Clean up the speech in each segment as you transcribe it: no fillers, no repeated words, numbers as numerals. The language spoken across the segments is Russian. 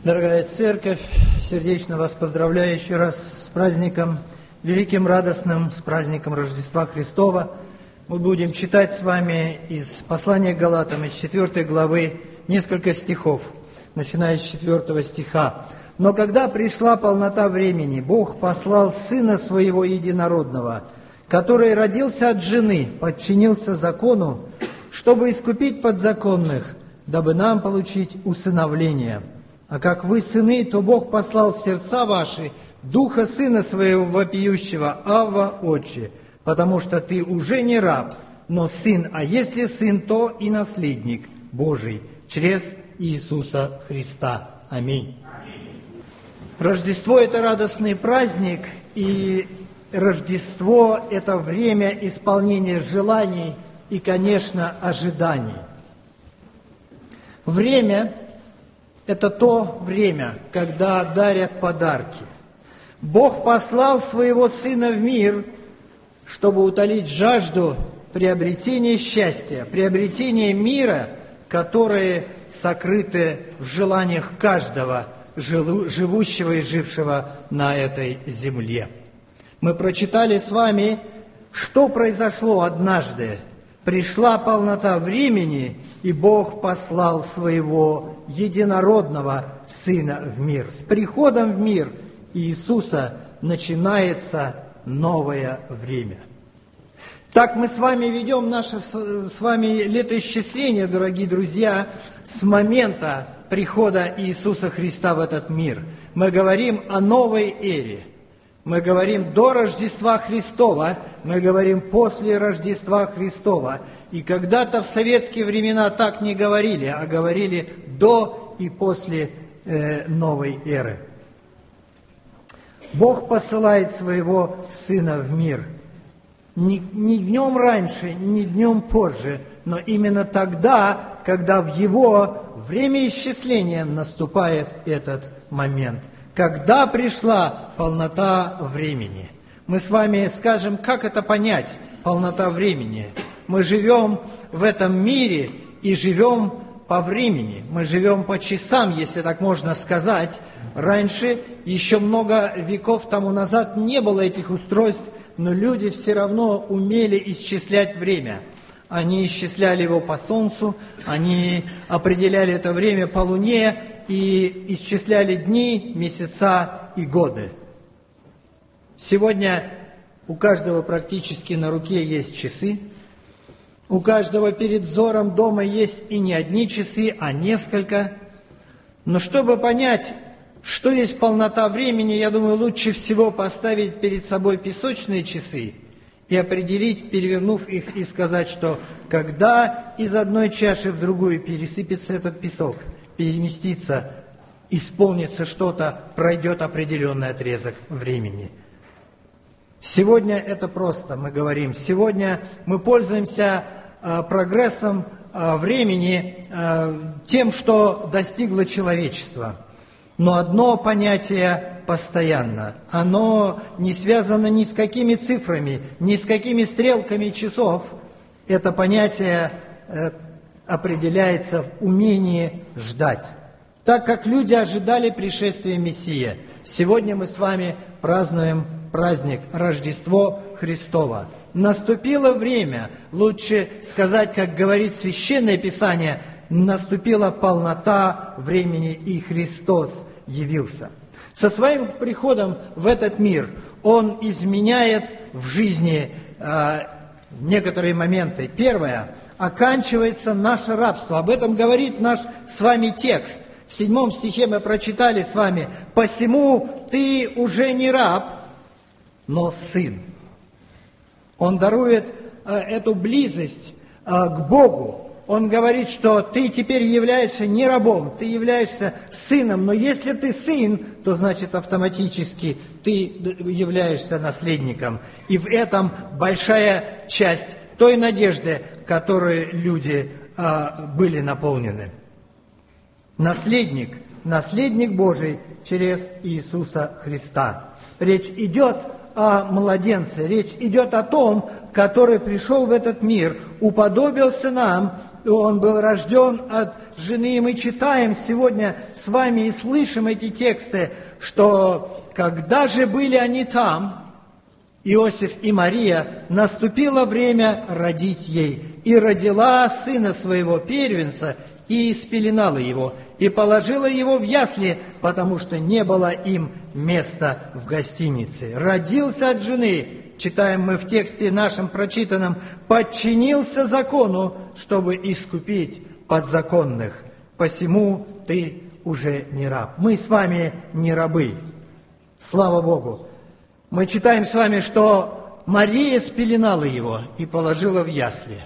Дорогая Церковь, сердечно вас поздравляю еще раз с праздником, великим, радостным, с праздником Рождества Христова. Мы будем читать с вами из послания к Галатам, из 4 главы, несколько стихов, начиная с 4 стиха. «Но когда пришла полнота времени, Бог послал Сына Своего Единородного, который родился от жены, подчинился закону, чтобы искупить подзаконных, дабы нам получить усыновление. А как вы сыны, то Бог послал в сердца ваши Духа Сына Своего вопиющего, Авва, Отче, потому что ты уже не раб, но сын, а если сын, то и наследник Божий, через Иисуса Христа. Аминь». Рождество – это радостный праздник, и Рождество – это время исполнения желаний и, конечно, ожиданий. Время – это то время, когда дарят подарки. Бог послал Своего Сына в мир, чтобы утолить жажду приобретения счастья, приобретения мира, которые сокрыты в желаниях каждого живущего и жившего на этой земле. Мы прочитали с вами, что произошло однажды. Пришла полнота времени, и Бог послал Своего Единородного Сына в мир. С приходом в мир Иисуса начинается новое время. Так мы с вами ведем наше с вами летоисчисление, дорогие друзья, с момента прихода Иисуса Христа в этот мир. Мы говорим о новой эре. Мы говорим до Рождества Христова, мы говорим после Рождества Христова. И когда-то в советские времена так не говорили, а говорили до и после новой эры. Бог посылает Своего Сына в мир. Не днем раньше, не днем позже, но именно тогда, когда в Его время исчисления наступает этот момент. Когда пришла полнота времени. Мы с вами скажем, как это понять, полнота времени. Мы живем в этом мире и живем по времени. Мы живем по часам, если так можно сказать. Раньше, еще много веков тому назад, не было этих устройств, но люди все равно умели исчислять время. Они исчисляли его по солнцу, они определяли это время по луне и исчисляли дни, месяца и годы. Сегодня у каждого практически на руке есть часы, у каждого перед взором дома есть и не одни часы, а несколько. Но чтобы понять, что есть полнота времени, я думаю, лучше всего поставить перед собой песочные часы и определить, перевернув их, и сказать, что когда из одной чаши в другую пересыпется этот песок, переместится, исполнится что-то, пройдет определенный отрезок времени. Сегодня это просто, мы говорим. Сегодня мы пользуемся прогрессом времени, тем, что достигло человечество. Но одно понятие постоянно. Оно не связано ни с какими цифрами, ни с какими стрелками часов. Это понятие определяется в умении ждать. Так как люди ожидали пришествия Мессии, сегодня мы с вами празднуем праздник Рождество Христово. Наступило время, лучше сказать, как говорит Священное Писание, наступила полнота времени, и Христос явился. Со своим приходом в этот мир Он изменяет в жизни некоторые моменты. Первое. Оканчивается наше рабство. Об этом говорит наш с вами текст. В 7 стихе мы прочитали с вами: «Посему ты уже не раб, но сын». Он дарует эту близость к Богу. Он говорит, что ты теперь являешься не рабом, ты являешься сыном. Но если ты сын, то значит автоматически ты являешься наследником. И в этом большая часть той надежды, которой люди были наполнены. Наследник Божий через Иисуса Христа. Речь идет о младенце, речь идет о том, который пришел в этот мир, уподобился нам, он был рожден от жены. И мы читаем сегодня с вами и слышим эти тексты, что когда же были они там, Иосиф и Мария, наступило время родить ей, и родила сына своего первенца, и испеленала его, и положила его в ясли, потому что не было им места в гостинице. Родился от жены, читаем мы в тексте нашем прочитанном, подчинился закону, чтобы искупить подзаконных. Посему ты уже не раб. Мы с вами не рабы. Слава Богу. Мы читаем с вами, что Мария спеленала его и положила в ясли.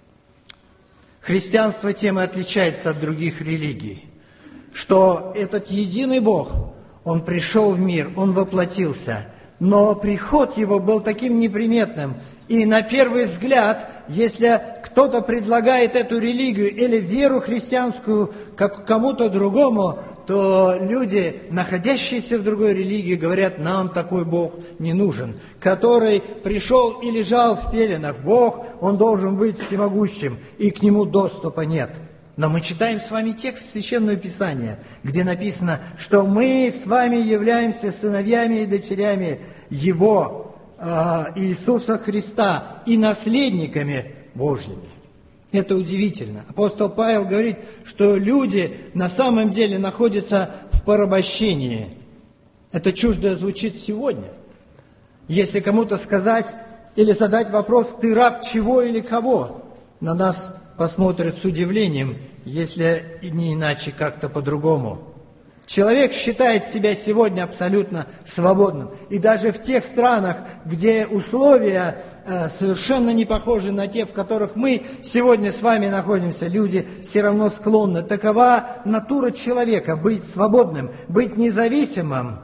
Христианство тем и отличается от других религий, что этот единый Бог, Он пришел в мир, Он воплотился, но приход Его был таким неприметным. И на первый взгляд, если кто-то предлагает эту религию или веру христианскую как кому-то другому, то люди, находящиеся в другой религии, говорят, нам такой Бог не нужен, который пришел и лежал в пеленах. Бог, Он должен быть всемогущим, и к Нему доступа нет. Но мы читаем с вами текст Священного Писания, где написано, что мы с вами являемся сыновьями и дочерями Его, Иисуса Христа, и наследниками Божьими. Это удивительно. Апостол Павел говорит, что люди на самом деле находятся в порабощении. Это чуждо звучит сегодня. Если кому-то сказать или задать вопрос, ты раб чего или кого, на нас посмотрят с удивлением, если не иначе как-то по-другому. Человек считает себя сегодня абсолютно свободным. И даже в тех странах, где условия совершенно не похожи на те, в которых мы сегодня с вами находимся, люди все равно склонны. Такова натура человека – быть свободным, быть независимым.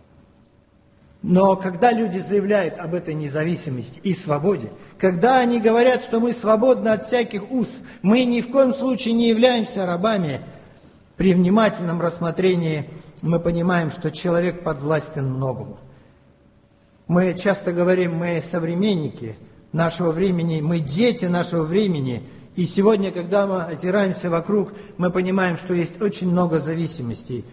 Но когда люди заявляют об этой независимости и свободе, когда они говорят, что мы свободны от всяких уз, мы ни в коем случае не являемся рабами, при внимательном рассмотрении мы понимаем, что человек подвластен многому. Мы часто говорим, мы современники нашего времени, мы дети нашего времени. И сегодня, когда мы озираемся вокруг, мы понимаем, что есть очень много зависимостей,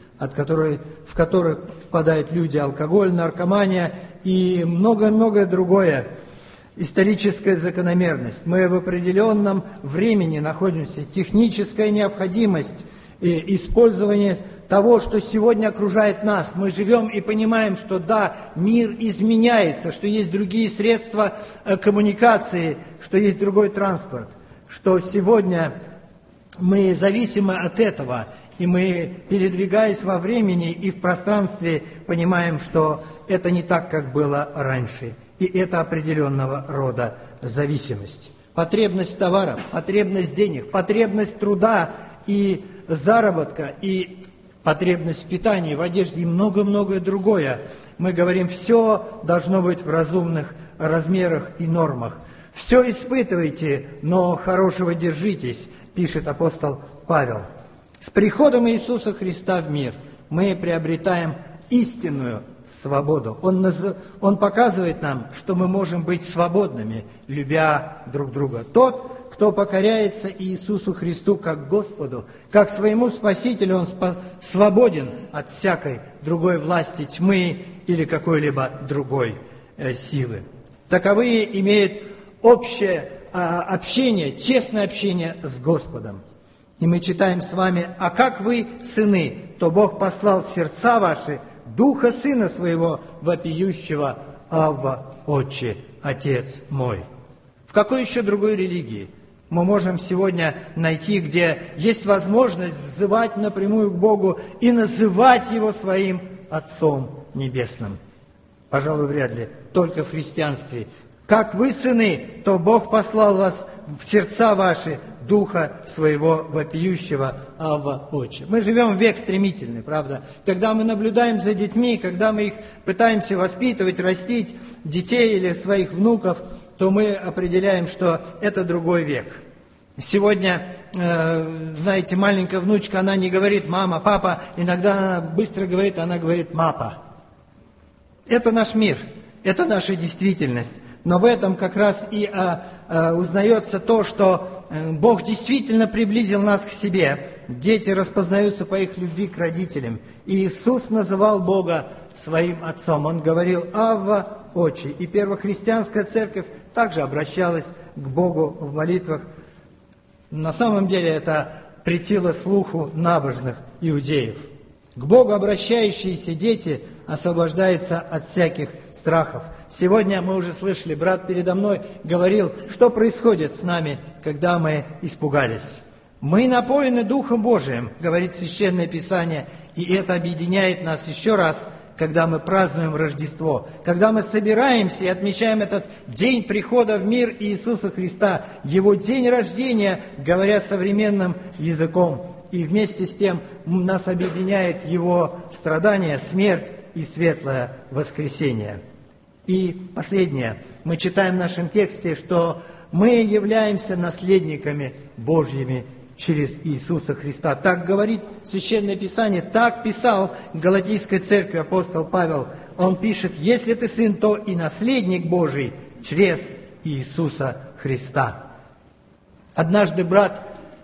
в которые впадают люди. Алкоголь, наркомания и многое-многое другое. Историческая закономерность. Мы в определенном времени находимся. Техническая необходимость и использование того, что сегодня окружает нас. Мы живем и понимаем, что да, мир изменяется, что есть другие средства коммуникации, что есть другой транспорт, что сегодня мы зависимы от этого, и мы, передвигаясь во времени и в пространстве, понимаем, что это не так, как было раньше, и это определенного рода зависимость. Потребность товаров, потребность денег, потребность труда и заработка, и потребность в питании, в одежде и многое-многое другое. Мы говорим, все должно быть в разумных размерах и нормах. Все испытывайте, но хорошего держитесь, пишет апостол Павел. С приходом Иисуса Христа в мир мы приобретаем истинную свободу. Он показывает нам, что мы можем быть свободными, любя друг друга. Тот, кто покоряется Иисусу Христу как Господу, как своему Спасителю, он свободен от всякой другой власти тьмы или какой-либо другой силы. Таковые имеют общее общение, тесное общение с Господом. И мы читаем с вами, «А как вы, сыны, то Бог послал в сердца ваши Духа Сына Своего, вопиющего: Авва, Отче, Отец мой». В какой еще другой религии мы можем сегодня найти, где есть возможность взывать напрямую к Богу и называть Его своим Отцом Небесным? Пожалуй, вряд ли. Только в христианстве. Как вы, сыны, то Бог послал вас в сердца ваши Духа Своего вопиющего: Авва, Отче. Мы живем в век стремительный, правда? Когда мы наблюдаем за детьми, когда мы их пытаемся воспитывать, растить, детей или своих внуков, то мы определяем, что это другой век. Сегодня, знаете, маленькая внучка, она не говорит «мама», «папа», иногда она быстро говорит, она говорит «мапа». Это наш мир, это наша действительность. Но в этом как раз и узнается то, что Бог действительно приблизил нас к себе. Дети распознаются по их любви к родителям. И Иисус называл Бога своим Отцом. Он говорил «Авва, Отче». И первохристианская церковь также обращалась к Богу в молитвах. На самом деле это претило слуху набожных иудеев. К Богу обращающиеся дети освобождаются от всяких страхов. Сегодня мы уже слышали, брат передо мной говорил, что происходит с нами, когда мы испугались. Мы напоены Духом Божиим, говорит Священное Писание, и это объединяет нас еще раз, когда мы празднуем Рождество, когда мы собираемся и отмечаем этот день прихода в мир Иисуса Христа, Его день рождения, говоря современным языком. И вместе с тем нас объединяет Его страдания, смерть и светлое воскресение. И последнее. Мы читаем в нашем тексте, что мы являемся наследниками Божьими через Иисуса Христа. Так говорит Священное Писание, так писал Галатийской церкви апостол Павел. Он пишет, если ты сын, то и наследник Божий через Иисуса Христа. Однажды брат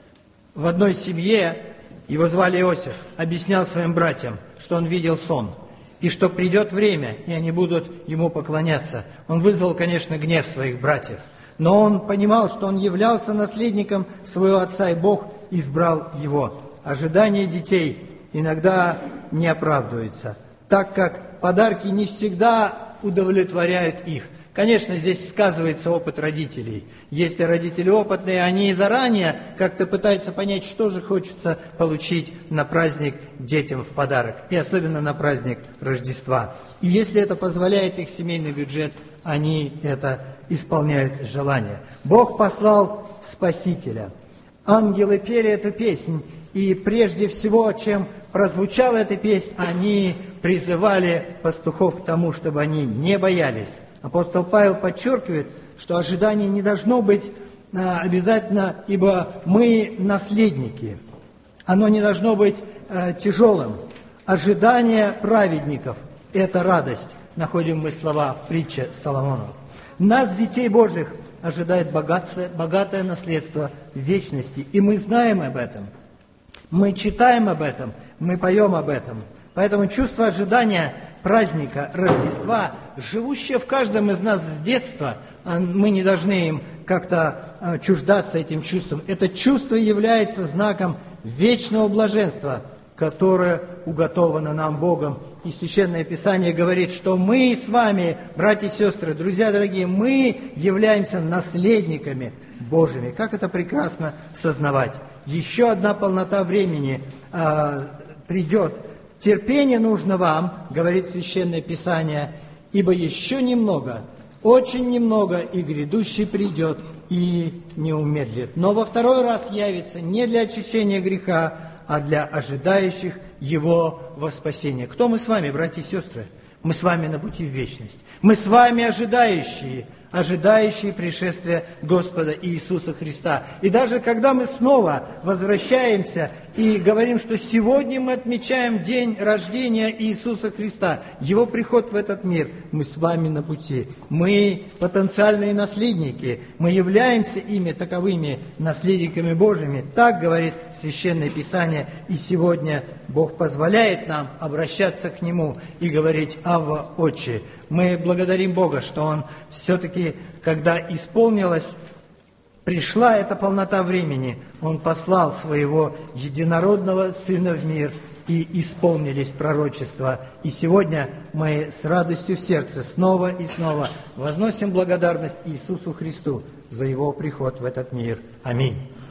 в одной семье, его звали Иосиф, объяснял своим братьям, что он видел сон, и что придет время, и они будут ему поклоняться. Он вызвал, конечно, гнев своих братьев, но он понимал, что он являлся наследником своего отца, и Бог избрал его. Ожидания детей иногда не оправдываются, так как подарки не всегда удовлетворяют их. Конечно, здесь сказывается опыт родителей. Если родители опытные, они заранее как-то пытаются понять, что же хочется получить на праздник детям в подарок, и особенно на праздник Рождества. И если это позволяет их семейный бюджет, они это исполняют желание. Бог послал Спасителя. Ангелы пели эту песнь, и прежде всего, чем прозвучала эта песнь, они призывали пастухов к тому, чтобы они не боялись. Апостол Павел подчеркивает, что ожидание не должно быть обязательно, ибо мы наследники. Оно не должно быть тяжелым. Ожидание праведников – это радость. Находим мы слова в притче Соломонова. Нас, детей Божьих, ожидает богатое наследство в вечности. И мы знаем об этом. Мы читаем об этом, мы поем об этом. Поэтому чувство ожидания праздника Рождества, живущее в каждом из нас с детства, мы не должны им как-то чуждаться этим чувством. Это чувство является знаком вечного блаженства, которое уготовано нам Богом. И Священное Писание говорит, что мы с вами, братья и сестры, друзья дорогие, мы являемся наследниками Божьими. Как это прекрасно сознавать. Еще одна полнота времени придет. Терпение нужно вам, говорит Священное Писание, ибо еще немного, очень немного, и грядущий придет, и не умедлит. Но во второй раз явится не для очищения греха, а для ожидающих Его во спасение. Кто мы с вами, братья и сестры? Мы с вами на пути в вечность. Мы с вами ожидающие пришествия Господа Иисуса Христа. И даже когда мы снова возвращаемся и говорим, что сегодня мы отмечаем день рождения Иисуса Христа, Его приход в этот мир, мы с вами на пути. Мы потенциальные наследники, мы являемся ими таковыми наследниками Божьими. Так говорит Священное Писание. И сегодня Бог позволяет нам обращаться к Нему и говорить «Авва, Отче». Мы благодарим Бога, что Он все-таки, когда пришла эта полнота времени, Он послал Своего единородного Сына в мир, и исполнились пророчества. И сегодня мы с радостью в сердце снова и снова возносим благодарность Иисусу Христу за Его приход в этот мир. Аминь.